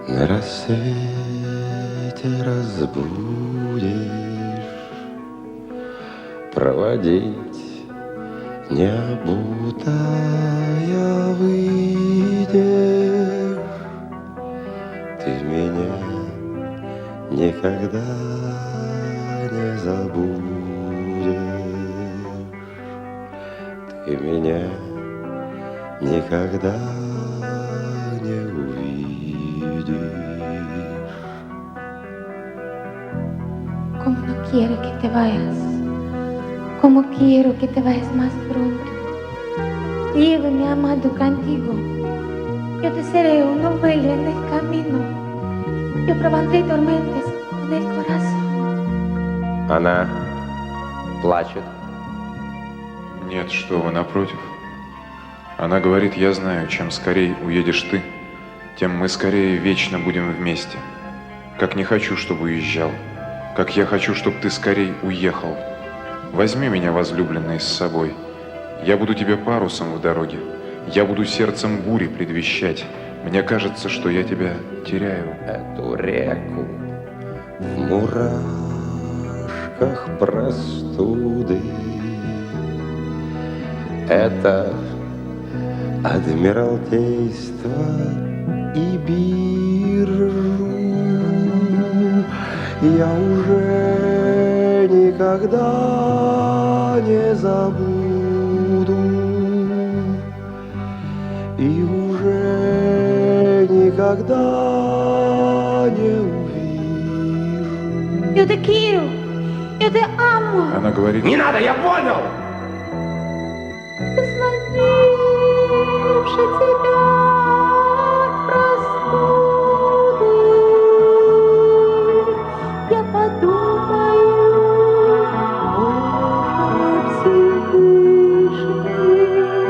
На рассвете разбудишь, проводить не обутая выйдешь. Ты меня никогда не забудешь. Ты меня никогда не увидишь. Como no quiero que te vayas, como quiero que te vayas más pronto. Llévame, amado, contigo. Yo te seré una huella en el camino. Yo probaré tormentas en el corazón. Она плачет. Нет, что вы, напротив. Она говорит, я знаю, чем скорее уедешь ты, тем мы скорее вечно будем вместе. Как не хочу, чтобы уезжал, как я хочу, чтобы ты скорее уехал. Возьми меня, возлюбленный, с собой. Я буду тебе парусом в дороге. Я буду сердцем бури предвещать. Мне кажется, что я тебя теряю. Эту реку в мурашках простуды. Это Адмиралтейство и биржу я уже никогда не забуду и уже никогда не увижу. Yo te quiero, yo te amo. Она говорит... Не надо, я понял! Заслонивши тебя от простуды, я подумаю, может, Всевышний,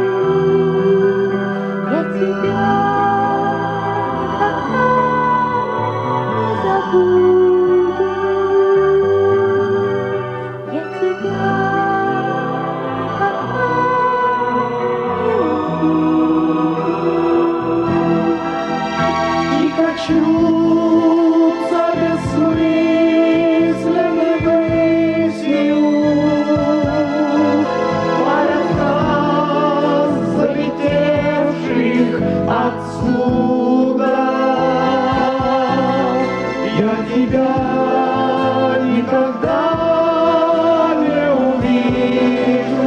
я тебя никогда не забуду, я тебя никогда. Качнутся бессмысленной мыслью пароход залетевших отсюда. Я тебя никогда не увижу.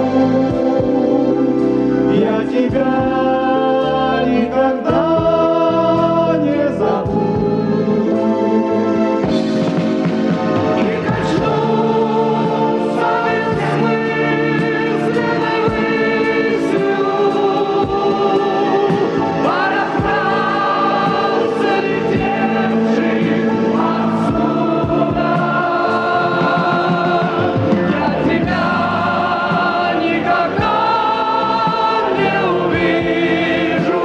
Я тебя никогда не забуду. И качнутся бессмысленной мыслью пароход залетевших отсюда. Я тебя никогда не увижу.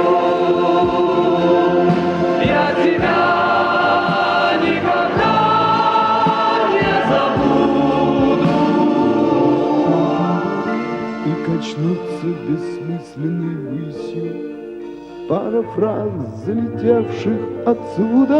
Я тебя никогда не забуду. И качнутся бессмысленной высью пара фраз, залетевших отсюда.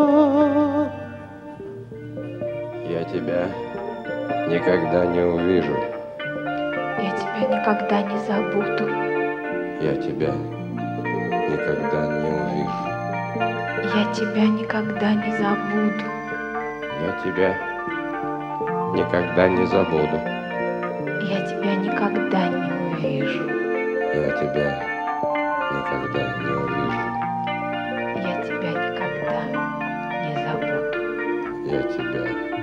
Я тебя никогда не увижу. Я тебя никогда не забуду. Я тебя никогда не увижу. Я тебя никогда не забуду. Я тебя никогда не забуду. Я тебя никогда не увижу. Я тебя никогда не увижу. Я тебя никогда не забуду. Я тебя